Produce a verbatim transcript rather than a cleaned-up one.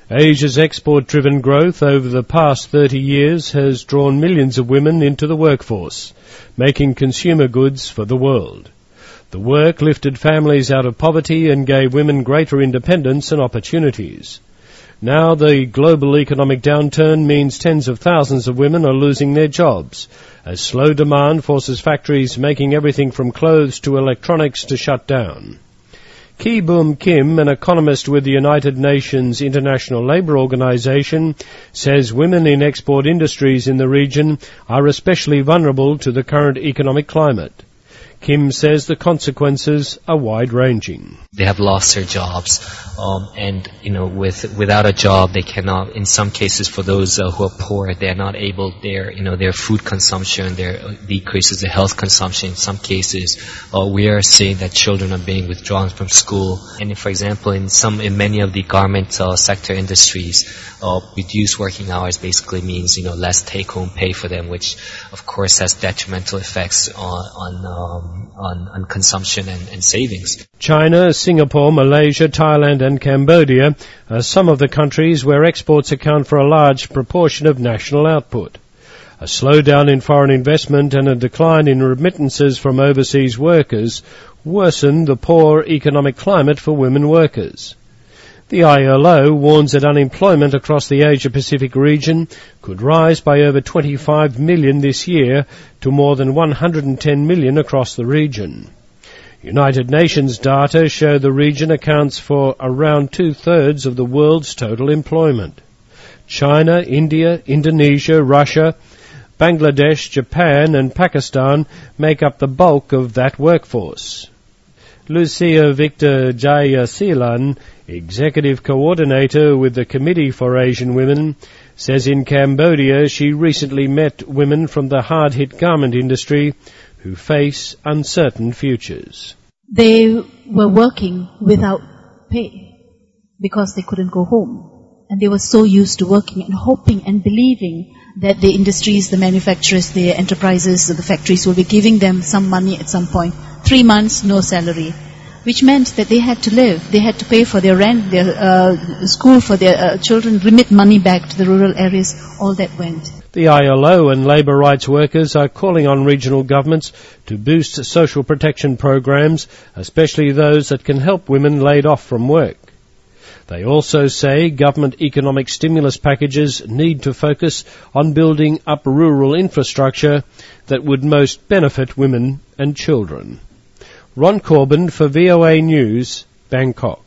Asia's export-driven growth over the past thirty years has drawn millions of women into the workforce, making consumer goods for the world. The work lifted families out of poverty and gave women greater independence and opportunities. Now the global economic downturn means tens of thousands of women are losing their jobs, as slow demand forces factories making everything from clothes to electronics to shut down. Ki Boom Kim, an economist with the United Nations International Labour Organization, says women in export industries in the region are especially vulnerable to the current economic climate. Kim says the consequences are wide-ranging. They have lost their jobs, um, and you know, with without a job, they cannot. In some cases, for those uh, who are poor, they are not able. Their you know their food consumption, their uh, decreases the health consumption. In some cases, uh, we are seeing that children are being withdrawn from school. And for example, in some in many of the garment uh, sector industries, uh, reduced working hours basically means you know less take-home pay for them, which of course has detrimental effects on on. Um, On, on consumption and, and savings. China, Singapore, Malaysia, Thailand and Cambodia are some of the countries where exports account for a large proportion of national output. A slowdown in foreign investment and a decline in remittances from overseas workers worsen the poor economic climate for women workers. The I L O warns that unemployment across the Asia-Pacific region could rise by over twenty-five million this year to more than one hundred ten million across the region. United Nations data show the region accounts for around two-thirds of the world's total employment. China, India, Indonesia, Russia, Bangladesh, Japan and Pakistan make up the bulk of that workforce. Lucia Victor Jayasilan, Executive Coordinator with the Committee for Asian Women, says in Cambodia she recently met women from the hard-hit garment industry who face uncertain futures. They were working without pay because they couldn't go home. And they were so used to working and hoping and believing that the industries, the manufacturers, the enterprises, the factories will be giving them some money at some point. Three months, no salary. Which meant that they had to live. They had to pay for their rent, their uh, school for their uh, children, remit money back to the rural areas. All that went. The I L O and labour rights workers are calling on regional governments to boost social protection programs, especially those that can help women laid off from work. They also say government economic stimulus packages need to focus on building up rural infrastructure that would most benefit women and children. Ron Corbin for V O A News, Bangkok.